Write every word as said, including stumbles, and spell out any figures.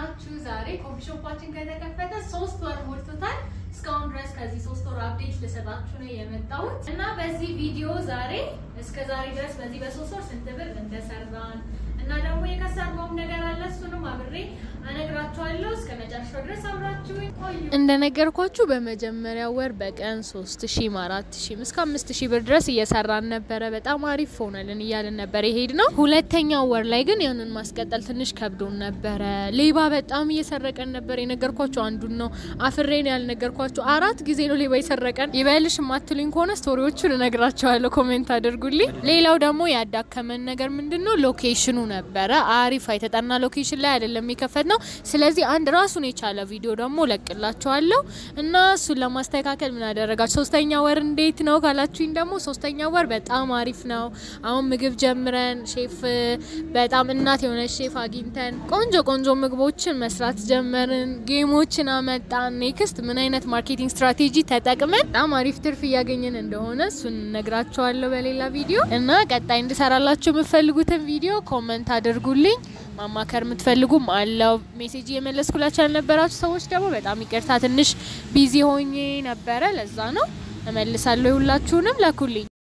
ናችሁ ዛሬ ኮፊ ሾፓችን ከተከፈተ ሶስት ወር ሞልቶታል እስካሁን ድረስ ከዚህ ሶስት ወር አፕዴት ለሰጣችሁ ነው የመጣሁት እና በዚህ ቪዲዮ ዛሬ እስከ ዛሬ ድረስ በዚህ በሶስት ወር ስንት ብር እንደሰራን እና ደግሞ የከሰርነው ነገር አለ እሱንም አብሬ አነግራችኋለሁ እስከ መጨረሻው ድረስ አብራችሁኝ ቆዩ እንደነገርኳችሁ በመጀመሪያ ወር በቀን ሶስት ሺህ አራት ሺህ እስከ አምስት ሺህ ብር ድረስ እየሰራን ነበር በጣም አሪፍ ሆነልን ይያልን ነበር ይሄድነው ሁለተኛው ወር ላይ ግን ያንን ማስቀጠል ትንሽ ከብዶን ነበር ሌባ በጣም እየሰረቀን ነበር የነገርኳችሁ አንዱን ነው አፍሬን ያልነገርኳችሁ አራት ጊዜ ነው ሌባ ይሰረቀን ይበልሽ ማትሉኝ ከሆነ ስቶሪዎቹን እነግራችኋለሁ ኮሜንት አድርጉልኝ ሌላው ደግሞ ያዳከመን ነገር ምንድነው ሎኬሽኑ ነበር አሪፍ አይተጣና ሎኬሽን ላይ አይደለም የሚከፈተው ስለዚህ አንድ ራሱን የቻለ ቪዲዮ ደግሞ ለቅላችኋለሁ እና እሱን ለማስተካከል ምን አደረጋችሁ ሶስተኛ ወር እንዴት ነው ካላችሁኝ ደግሞ ሶስተኛ ወር በጣም አሪፍ ነው አሁን ምግብ ጀምረን ሼፍ በጣም እናት የሆነ ሼፍ አግኝተን ቆንጆ ቆንጆ ምግቦችን መስራት ጀመርን ጌሞችን አመጣን ኔክስት ምን አይነት ማርኬቲንግ ስትራቴጂ ተጠቅመን በጣም አሪፍ ትርፍ ያገኘን እንደሆነ እሱን ነግራችኋለሁ በሌላ ቪዲዮ እና ቀጣይ እንድሰራላችሁ የምትፈልጉትን ቪዲዮ ኮሜንት አድርጉልኝ ማማከር የምትፈልጉም አለው ሜሴጅ የመለስኩላችሁ ያልነበራችሁ ሰዎች ደግሞ በጣም ይቅርታ ትንሽ ቢዚ ሆኜ ነበር ለዛ ነው እመልሳለሁ ሁላችሁንም ላኩልኝ